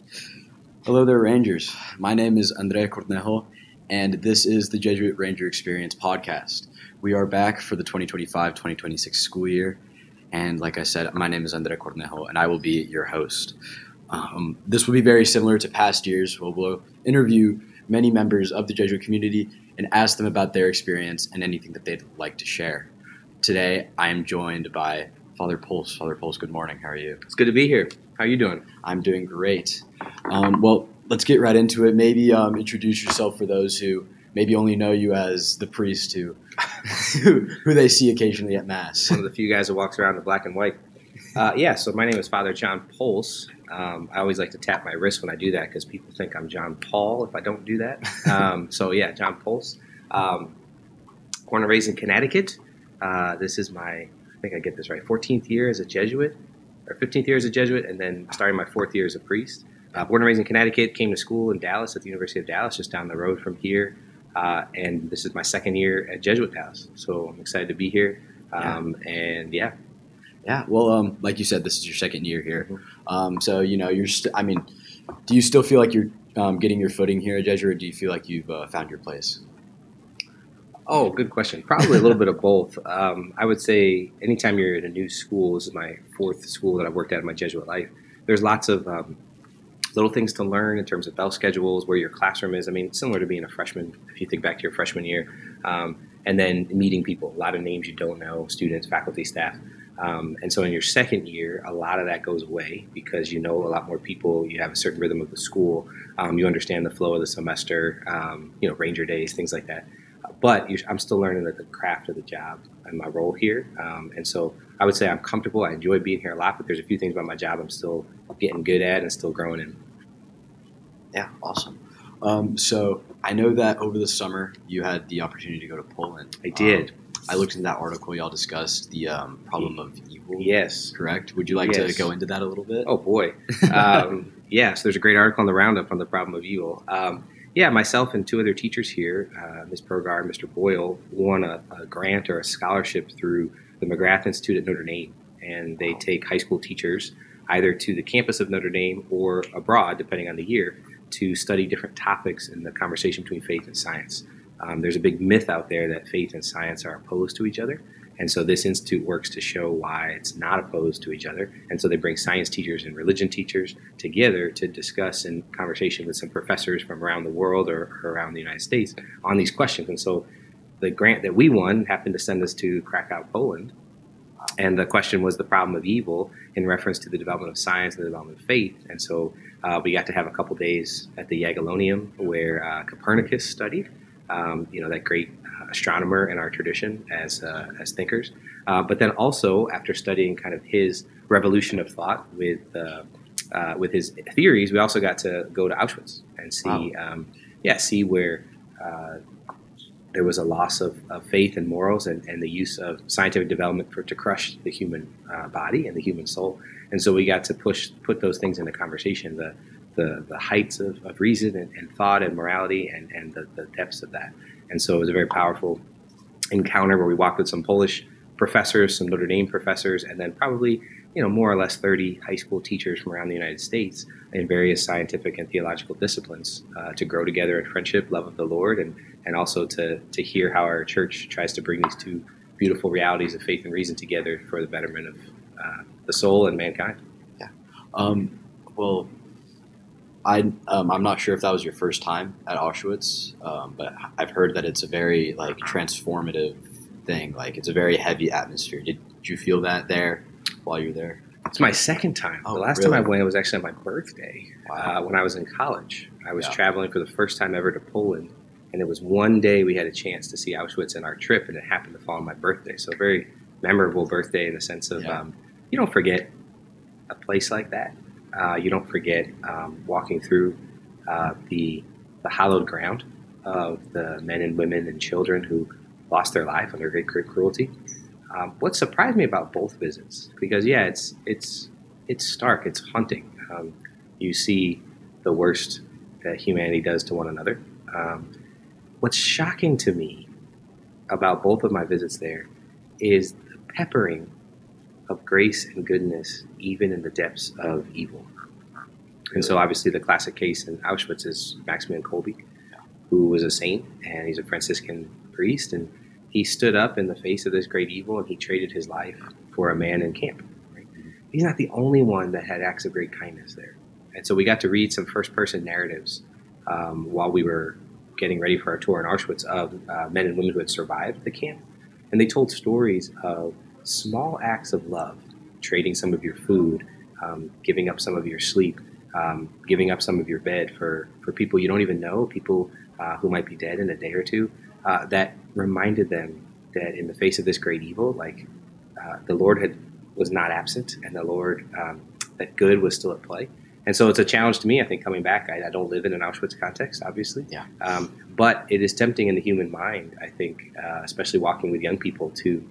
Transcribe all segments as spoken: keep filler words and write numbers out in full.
Hello there, Rangers. My name is Andrea Cornejo, and this is the Jesuit Ranger Experience podcast. We are back for the twenty twenty-five twenty twenty-six school year, and like I said, my name is Andrea Cornejo, and I will be your host. Um, this will be very similar to past years, where we'll interview many members of the Jesuit community and ask them about their experience and anything that they'd like to share. Today, I am joined by Father Pulse. Father Pulse, good morning. How are you? It's good to be here. How are you doing? I'm doing great. Um, well, let's get right into it. Maybe um, introduce yourself for those who maybe only know you as the priest who, who, who they see occasionally at Mass. One of the few guys who walks around in black and white. Uh, yeah, so my name is Father John Pulse. Um, I always like to tap my wrist when I do that because people think I'm John Paul if I don't do that. Um, so yeah, John Pulse. Um, born and raised in Connecticut. Uh, this is my, I think I get this right, fourteenth year as a Jesuit, or fifteenth year as a Jesuit, and then starting my fourth year as a priest. Uh, born and raised in Connecticut, came to school in Dallas at the University of Dallas, just down the road from here. Uh, and this is my second year at Jesuit Dallas. So I'm excited to be here. Um, yeah. And yeah. Yeah, well, um, like you said, this is your second year here. Mm-hmm. Um, so, you know, you're, st- I mean, do you still feel like you're um, getting your footing here at Jesuit, or do you feel like you've uh, found your place? Oh, good question. Probably a little bit of both. Um, I would say anytime you're in a new school, this is my fourth school that I've worked at in my Jesuit life, there's lots of um, little things to learn in terms of bell schedules, where your classroom is. I mean, it's similar to being a freshman, if you think back to your freshman year. Um, and then meeting people, a lot of names you don't know, students, faculty, staff. Um, and so in your second year, a lot of that goes away because you know a lot more people, you have a certain rhythm of the school, um, you understand the flow of the semester, um, you know, ranger days, things like that. But you're, I'm still learning the, the craft of the job and my role here. Um, and so I would say I'm comfortable. I enjoy being here a lot, but there's a few things about my job I'm still getting good at and still growing in. Yeah, awesome. Um, so I know that over the summer you had the opportunity to go to Poland. I did. Um, I looked in that article y'all discussed the um, problem of evil. Yes. Correct? Would you like yes. to go into that a little bit? Oh, boy. um, yeah, so there's a great article on the Roundup on the problem of evil. Um, Yeah, myself and two other teachers here, uh, Miz Pergar and Mister Boyle, won a, a grant or a scholarship through the McGrath Institute at Notre Dame. And they take high school teachers either to the campus of Notre Dame or abroad, depending on the year, to study different topics in the conversation between faith and science. Um, there's a big myth out there that faith and science are opposed to each other. And so this institute works to show why it's not opposed to each other. And so they bring science teachers and religion teachers together to discuss in conversation with some professors from around the world or, or around the United States on these questions. And so the grant that we won happened to send us to Krakow, Poland. And the question was the problem of evil in reference to the development of science and the development of faith. And so uh, we got to have a couple days at the Jagiellonium where uh, Copernicus studied, um, you know, that great astronomer in our tradition as uh, as thinkers, uh, but then also after studying kind of his revolution of thought with uh, uh, with his theories, we also got to go to Auschwitz and see, wow. um, yeah, see where uh, there was a loss of, of faith and morals and, and the use of scientific development for to crush the human uh, body and the human soul, and so we got to push put those things into conversation, the the, the heights of, of reason and, and thought and morality and, and the, the depths of that. And so it was a very powerful encounter where we walked with some Polish professors, some Notre Dame professors, and then probably, you know, more or less thirty high school teachers from around the United States in various scientific and theological disciplines uh, to grow together in friendship, love of the Lord, and, and also to, to hear how our church tries to bring these two beautiful realities of faith and reason together for the betterment of uh, the soul and mankind. Yeah. Um, well, I, um, I'm not sure if that was your first time at Auschwitz, um, but I've heard that it's a very like transformative thing. Like it's a very heavy atmosphere. Did, did you feel that there while you were there? It's my second time. Oh, the last really? time I went was actually on my birthday. Wow. Uh, when I was in college. I was yeah. traveling for the first time ever to Poland, and it was one day we had a chance to see Auschwitz in our trip, and it happened to fall on my birthday. So a very memorable birthday in the sense of yeah. um, you don't forget a place like that. Uh, you don't forget um, walking through uh, the the hallowed ground of the men and women and children who lost their life under great, great cruelty. Um, what surprised me about both visits, because yeah, it's it's it's stark, it's haunting. Um, you see the worst that humanity does to one another. Um, what's shocking to me about both of my visits there is the peppering of grace and goodness, even in the depths of evil. And so obviously the classic case in Auschwitz is Maximilian Kolbe, who was a saint, and he's a Franciscan priest, and he stood up in the face of this great evil, and he traded his life for a man in camp. Right? He's not the only one that had acts of great kindness there. And so we got to read some first-person narratives um, while we were getting ready for our tour in Auschwitz of uh, men and women who had survived the camp. And they told stories of small acts of love, trading some of your food, um, giving up some of your sleep, um, giving up some of your bed for, for people you don't even know, people uh, who might be dead in a day or two, uh, that reminded them that in the face of this great evil, like uh, the Lord had was not absent, and the Lord, um, that good was still at play. And so it's a challenge to me, I think, coming back. I, I don't live in an Auschwitz context, obviously. Yeah. Um, but it is tempting in the human mind, I think, uh, especially walking with young people, to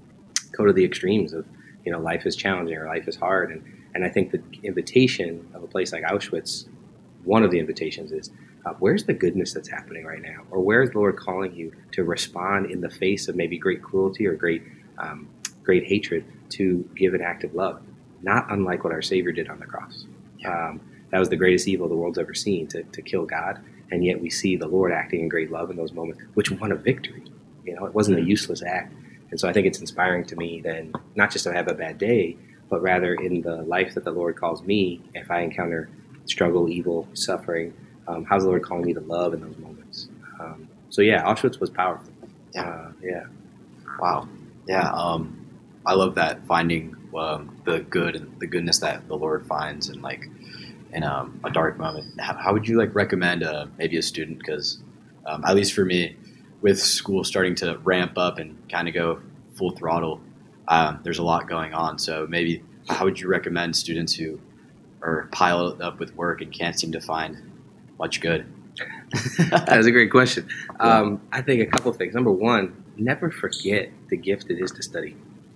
go to the extremes of, you know, life is challenging or life is hard. And, and I think the invitation of a place like Auschwitz, one of the invitations is, uh, where's the goodness that's happening right now? Or where's the Lord calling you to respond in the face of maybe great cruelty or great, um, great hatred, to give an act of love, not unlike what our Savior did on the cross. Um, that was the greatest evil the world's ever seen, to, to kill God, and yet we see the Lord acting in great love in those moments, which won a victory. You know, it wasn't a useless act. And so I think it's inspiring to me then, not just to have a bad day, but rather in the life that the Lord calls me, if I encounter struggle, evil, suffering, um, how's the Lord calling me to love in those moments? Um, so yeah, Auschwitz was powerful. Yeah. Uh, yeah. Wow. Yeah. Um, I love that, finding um, the good and the goodness that the Lord finds in like in um, a dark moment. How, how would you like recommend uh, maybe a student? Because um, at least for me, with school starting to ramp up and kind of go full throttle, um, there's a lot going on. So maybe how would you recommend students who are piled up with work and can't seem to find much good? That's a great question. Um, I think a couple of things. Number one, never forget the gift it is to study.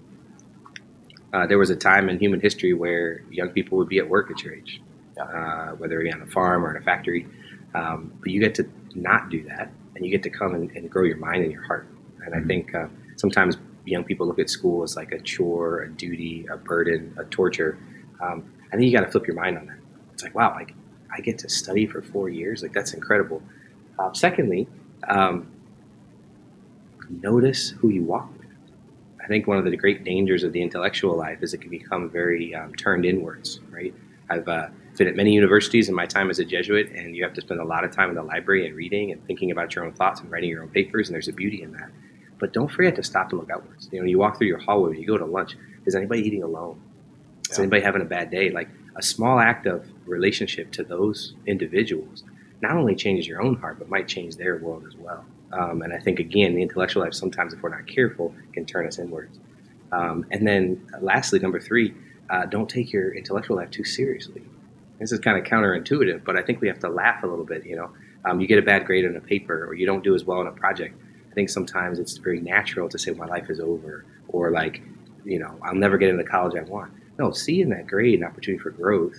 Uh, there was a time in human history where young people would be at work at your age, uh, whether it be on a farm or in a factory. Um, but you get to not do that, and you get to come and, and grow your mind and your heart. And I think uh, sometimes young people look at school as like a chore, a duty, a burden, a torture. Um, I think you got to flip your mind on that. It's like, wow, like I get to study for four years. Like that's incredible. Uh, secondly, um, notice who you walk with. I think one of the great dangers of the intellectual life is it can become very um, turned inwards, right? I've uh, been at many universities in my time as a Jesuit, and you have to spend a lot of time in the library and reading and thinking about your own thoughts and writing your own papers, and there's a beauty in that. But don't forget to stop and look outwards. You know, you walk through your hallway, when you go to lunch, is anybody eating alone? Is Yeah. anybody having a bad day? Like a small act of relationship to those individuals not only changes your own heart, but might change their world as well. Um, and I think, again, the intellectual life sometimes, if we're not careful, can turn us inwards. Um, and then uh, lastly, number three, uh, don't take your intellectual life too seriously. This is kind of counterintuitive, but I think we have to laugh a little bit. You know, um, you get a bad grade on a paper, or you don't do as well in a project. I think sometimes it's very natural to say my life is over, or like, you know, I'll never get into the college I want. No, see in that grade an opportunity for growth.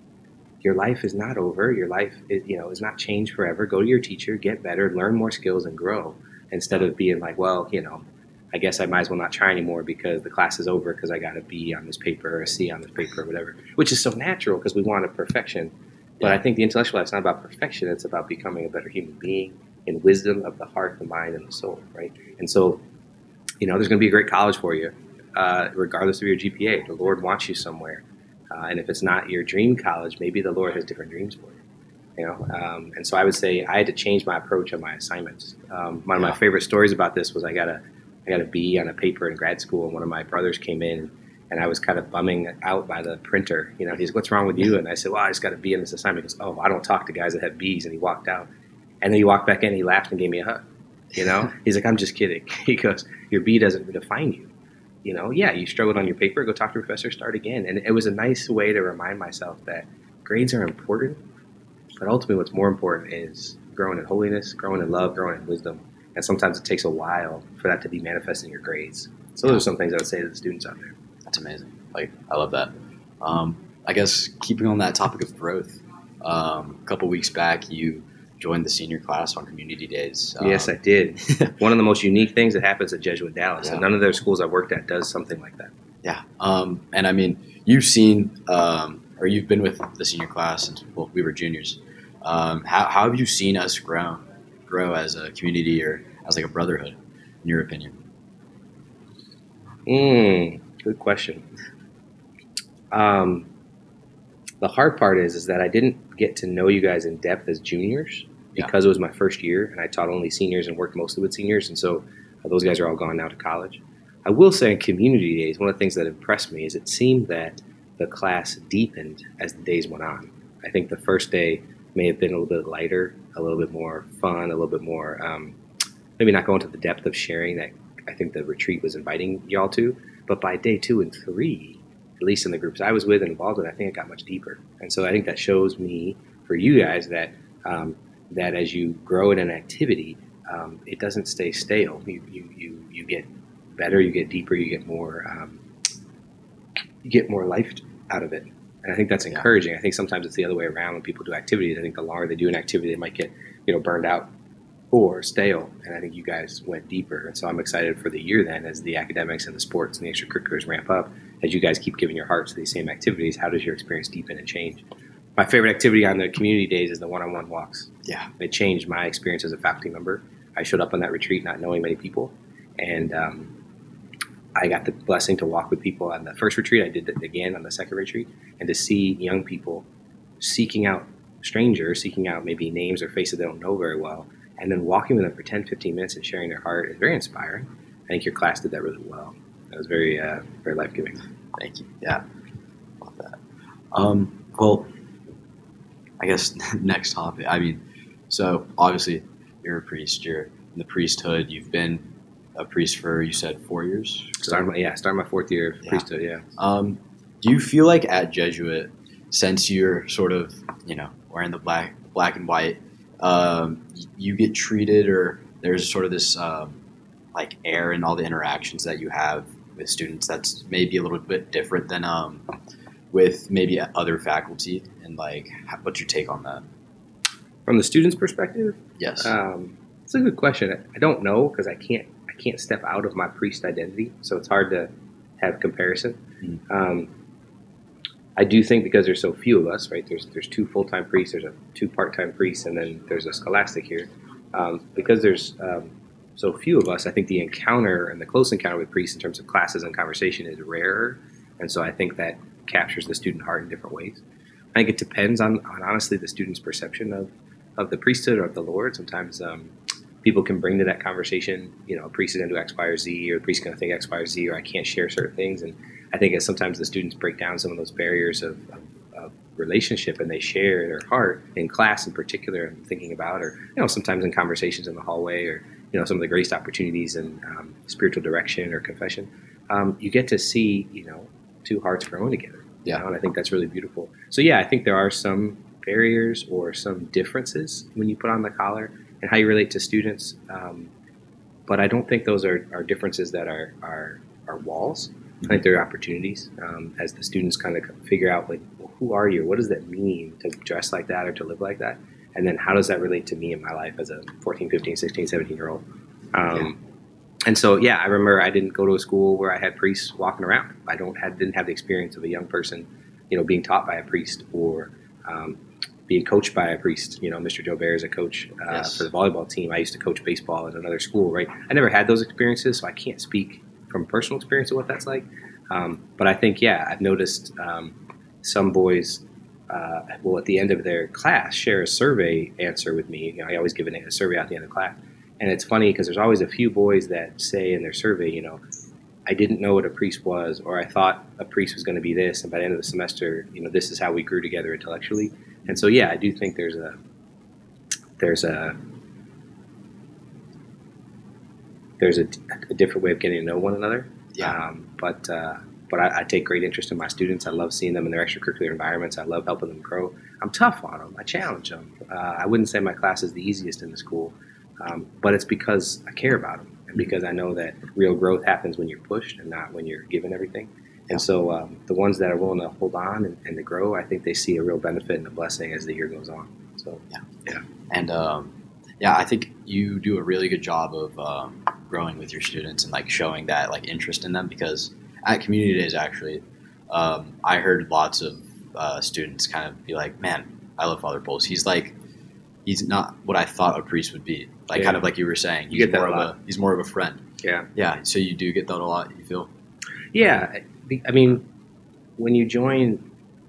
Your life is not over. Your life is, you know, is not changed forever. Go to your teacher, get better, learn more skills, and grow. Instead of being like, well, you know, I guess I might as well not try anymore because the class is over because I got a B on this paper or a C on this paper or whatever, which is so natural because we want a perfection. But Yeah. I think the intellectual life is not about perfection. It's about becoming a better human being in wisdom of the heart, the mind, and the soul, right? And so, you know, there's going to be a great college for you, uh, regardless of your G P A. The Lord wants you somewhere. Uh, and if it's not your dream college, maybe the Lord has different dreams for you. You know, um, and so I would say I had to change my approach on my assignments. Um, one of my Yeah. favorite stories about this was I got a I got a B on a paper in grad school, and one of my brothers came in, and I was kind of bumming out by the printer. You know, he's, "What's wrong with you?" And I said, "Well, I just got a B in this assignment." He goes, "Oh, I don't talk to guys that have B's," and he walked out. And then he walked back in, and he laughed and gave me a hug. You know, he's like, "I'm just kidding." He goes, "Your B doesn't define you. You know, yeah, you struggled on your paper, go talk to your professor, start again." And it was a nice way to remind myself that grades are important, but ultimately what's more important is growing in holiness, growing in love, growing in wisdom. And sometimes it takes a while for that to be manifested in your grades. So those are some things I would say to the students out there. That's amazing. Like, I love that. Um, I guess keeping on that topic of growth, um, a couple weeks back, you joined the senior class on Community Days. Um, Yes, I did. One of the most unique things that happens at Jesuit Dallas, Yeah. and none of their schools I've worked at does something like that. Yeah. Um, and I mean, you've seen um, or you've been with the senior class since well, we were juniors. Um, how, how have you seen us grow, grow as a community or as like a brotherhood, in your opinion? Mm, good question. Um, the hard part is is that I didn't get to know you guys in depth as juniors Yeah. because it was my first year and I taught only seniors and worked mostly with seniors, and so uh, those guys are all gone now to college. I will say in community days, one of the things that impressed me is it seemed that the class deepened as the days went on. I think the first day may have been a little bit lighter, a little bit more fun, a little bit more um, maybe not going to the depth of sharing that I think the retreat was inviting y'all to. But by day two and three, at least in the groups I was with and involved in, I think it got much deeper. And so I think that shows me, for you guys, that um, that as you grow in an activity, um, it doesn't stay stale. You, you you you get better, you get deeper, you get more um, you get more life out of it. And I think that's encouraging. I think sometimes it's the other way around when people do activities. I think the longer they do an activity, they might get you know burned out or stale. And I think you guys went deeper. And so I'm excited for the year then as the academics and the sports and the extracurriculars ramp up. As you guys keep giving your hearts to these same activities, how does your experience deepen and change? My favorite activity on the community days is the one-on-one walks. Yeah. It changed my experience as a faculty member. I showed up on that retreat not knowing many people. And um, I got the blessing to walk with people on the first retreat. I did it again on the second retreat. And to see young people seeking out strangers, seeking out maybe names or faces they don't know very well, and then walking with them for ten, fifteen minutes and sharing their heart is very inspiring. I think your class did that really well. That was very, uh, very life-giving. Thank you. Yeah, love that. Um, well, I guess next topic. I mean, so obviously you're a priest. You're in the priesthood. You've been a priest for, you said, four years? Starting my, yeah, starting my fourth year of Yeah. priesthood, yeah. Um, do you feel like at Jesuit, since you're sort of, you know, wearing the black, black and white, um, you get treated, or there's sort of this um, like air in all the interactions that you have with students that's maybe a little bit different than um, with maybe other faculty, and like how, what's your take on that? From the student's perspective, Yes. um, it's a good question. I, I don't know because I can't I can't step out of my priest identity, so it's hard to have comparison. Mhm. Um, I do think because there's so few of us, right? There's there's two full time priests, there's a two part time priests, and then there's a scholastic here. Um, because there's um, so few of us, I think the encounter and the close encounter with priests in terms of classes and conversation is rarer, and so I think that captures the student heart in different ways. I think it depends on, on honestly the student's perception of, of the priesthood or of the Lord. Sometimes um, people can bring to that conversation, you know, a priest is going to do X, Y, or Z, or the priest is going to think X, Y, or Z, or I can't share certain things. And I think as sometimes the students break down some of those barriers of, of, of relationship and they share their heart in class in particular and thinking about, or, you know, sometimes in conversations in the hallway, or, you know, some of the greatest opportunities in um, spiritual direction or confession, um, you get to see, you know, two hearts growing together. Yeah. You know, and I think that's really beautiful. So, yeah, I think there are some barriers or some differences when you put on the collar and how you relate to students. Um, but I don't think those are, are differences that are, are, are walls. I think they're opportunities um, as the students kind of figure out, like, well, who are you? What does that mean to dress like that or to live like that? And then how does that relate to me in my life as a fourteen, fifteen, sixteen, seventeen-year-old? Um, Yeah. And so, yeah, I remember I didn't go to a school where I had priests walking around. I don't had didn't have the experience of a young person, you know, being taught by a priest or um, being coached by a priest. You know, Mister Joe Bear is a coach uh, Yes. for the volleyball team. I used to coach baseball at another school, right? I never had those experiences, so I can't speak from personal experience of what that's like. Um, but I think, yeah, I've noticed um, some boys uh, will, at the end of their class, share a survey answer with me. You know, I always give a, a survey at the end of class. And it's funny because there's always a few boys that say in their survey, you know, I didn't know what a priest was, or I thought a priest was going to be this, and by the end of the semester, you know, this is how we grew together intellectually. And so, yeah, I do think there's a there's a there's a, a different way of getting to know one another. Yeah. Um, but uh, but I, I take great interest in my students. I love seeing them in their extracurricular environments. I love helping them grow. I'm tough on them. I challenge them. Uh, I wouldn't say my class is the easiest in the school. Um, but it's because I care about them and because I know that real growth happens when you're pushed and not when you're given everything. And so um, the ones that are willing to hold on and, and to grow, I think they see a real benefit and a blessing as the year goes on. So, Yeah. yeah. And um, yeah, I think you do a really good job of um, growing with your students and like showing that like interest in them, because at community days, actually, um, I heard lots of uh, students kind of be like, man, I love Father Pols. He's like, he's not what I thought a priest would be. Like Yeah. kind of like you were saying, he's You get that more a of lot. a he's more of a friend. Yeah. Yeah. So you do get that a lot. You feel? Yeah. I mean, when you join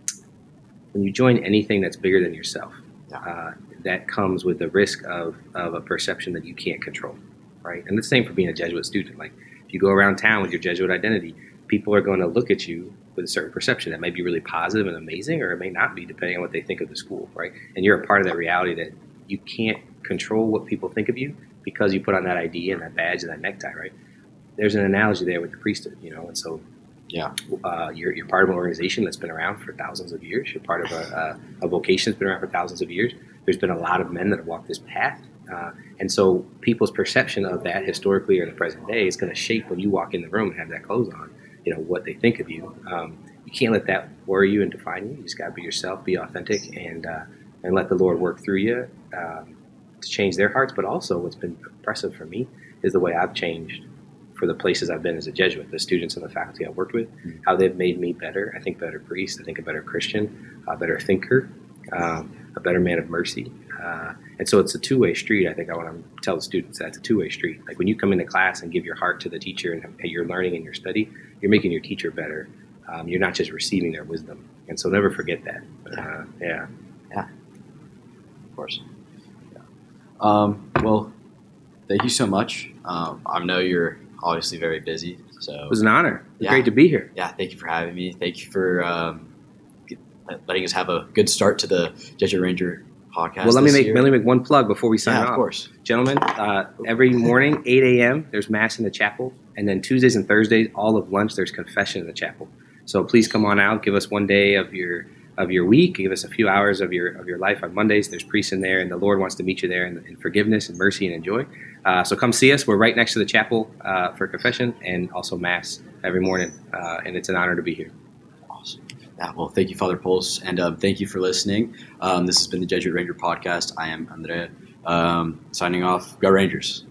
when you join anything that's bigger than yourself, Yeah. uh, that comes with the risk of, of a perception that you can't control, right? And the same for being a Jesuit student. Like if you go around town with your Jesuit identity, people are going to look at you with a certain perception that may be really positive and amazing, or it may not be, depending on what they think of the school, right? And you're a part of that reality that you can't control what people think of you because you put on that I D and that badge and that necktie, right? There's an analogy there with the priesthood, you know, and so Yeah. uh, you're, you're part of an organization that's been around for thousands of years. You're part of a, a, a vocation that's been around for thousands of years. There's been a lot of men that have walked this path. Uh, and so people's perception of that historically or in the present day is going to shape when you walk in the room and have that clothes on, you know, what they think of you. Um, you can't let that worry you and define you. You just got to be yourself, be authentic, and uh, and let the Lord work through you um, to change their hearts. But also what's been impressive for me is the way I've changed for the places I've been as a Jesuit, the students and the faculty I've worked with, how they've made me better. I think better priest, I think a better Christian, a better thinker, um, a better man of mercy. Uh, and so it's a two-way street. I think I want to tell the students that it's a two-way street. Like when you come into class and give your heart to the teacher and you're learning in your study, you're making your teacher better. Um, you're not just receiving their wisdom. And so never forget that. Uh, yeah. Yeah. Of course. Yeah. Um, well, thank you so much. Um, I know you're obviously very busy, so It was an honor. It was Yeah. great to be here. yeah, thank you for having me. Thank you for um, get- letting us have a good start to the Jesuit Ranger podcast. Well, let me this make year. let me make one plug before we sign Yeah, off. of course. Gentlemen, uh, every morning, eight a.m., there's Mass in the chapel. And then Tuesdays and Thursdays, all of lunch, there's confession in the chapel. So please come on out. Give us one day of your of your week. Give us a few hours of your of your life on Mondays. There's priests in there, and the Lord wants to meet you there in, in forgiveness and mercy and joy. Uh, so come see us. We're right next to the chapel uh, for confession and also Mass every morning. Uh, and it's an honor to be here. Awesome. Yeah, well, thank you, Father Pols, and um, thank you for listening. Um, this has been the Jesuit Ranger podcast. I am Andrea. Um, signing off. Go Rangers.